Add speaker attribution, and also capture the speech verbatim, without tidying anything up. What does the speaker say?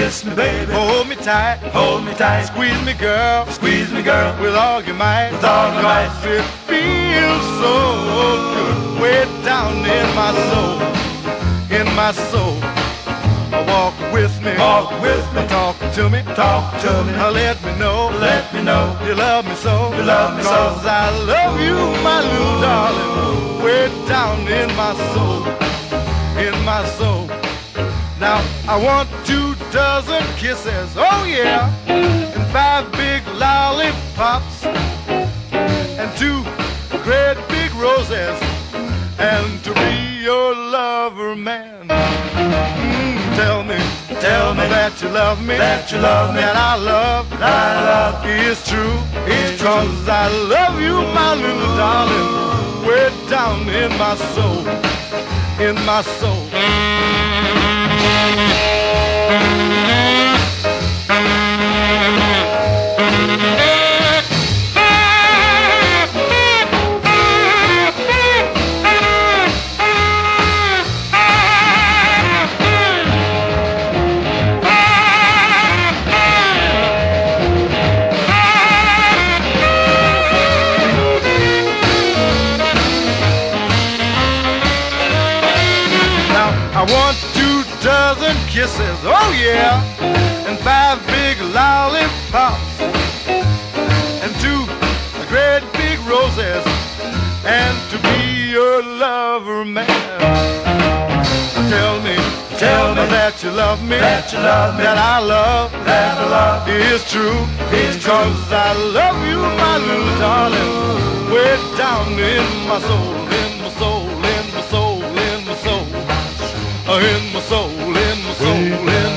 Speaker 1: kiss me, baby.
Speaker 2: Hold me tight,
Speaker 1: hold me tight.
Speaker 2: Squeeze me, girl,
Speaker 1: squeeze me, girl,
Speaker 2: with all your might,
Speaker 1: with all your might.
Speaker 2: It feels so good, way down in my soul, in my soul. Walk with me,
Speaker 1: walk with me,
Speaker 2: talk to me,
Speaker 1: talk to me.
Speaker 2: Let me know,
Speaker 1: let me know
Speaker 2: you love me so,
Speaker 1: you love me so.
Speaker 2: 'Cause I love you, my little darling, way down in my soul, in my soul. Now I want two dozen kisses, oh yeah, and five big lollipops, and two great big roses, and to be your lover, man. Mm, tell me,
Speaker 1: tell me
Speaker 2: that you love me,
Speaker 1: that you love me,
Speaker 2: that I love,
Speaker 1: that I love
Speaker 2: is true,
Speaker 1: is
Speaker 2: true. 'Cause I love you, my little darling, way down in my soul, in my soul. I want two dozen kisses, oh yeah, and five big lollipops, and two great big roses, and to be your lover, man. Tell me,
Speaker 1: tell me
Speaker 2: that you love me,
Speaker 1: that you love me,
Speaker 2: that I love,
Speaker 1: that I love
Speaker 2: is true,
Speaker 1: is true.
Speaker 2: 'Cause I love you, my little darling, way down in my soul, in my soul, in my soul, in my soul. In my soul, in my soul, in